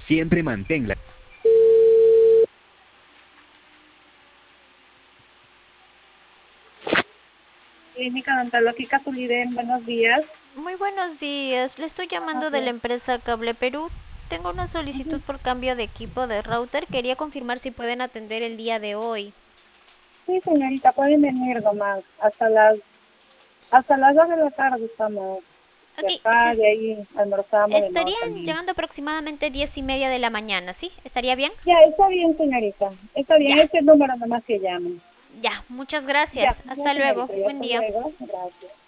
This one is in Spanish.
Siempre manténla. Clínica Odontológica Tuliden, buenos días. Muy buenos días, le estoy llamando Buenos de la días. empresa Cable Perú. Tengo una Ujú. solicitud por cambio de equipo de router. Quería confirmar si pueden atender el día de hoy. Sí, señorita, pueden venir nomás. Hasta las 2 de la tarde estamos de Ok, acá, de ahí almorzamos de nuevo estarían también. llegando aproximadamente 10:30 de la mañana, ¿sí? ¿Estaría bien? Ya, está bien, señorita. Está bien, Ya, este número nomás que llamen. ya, muchas Ya, gracias. ya, Hasta luego, señorita, ya buen hasta día. luego. Gracias.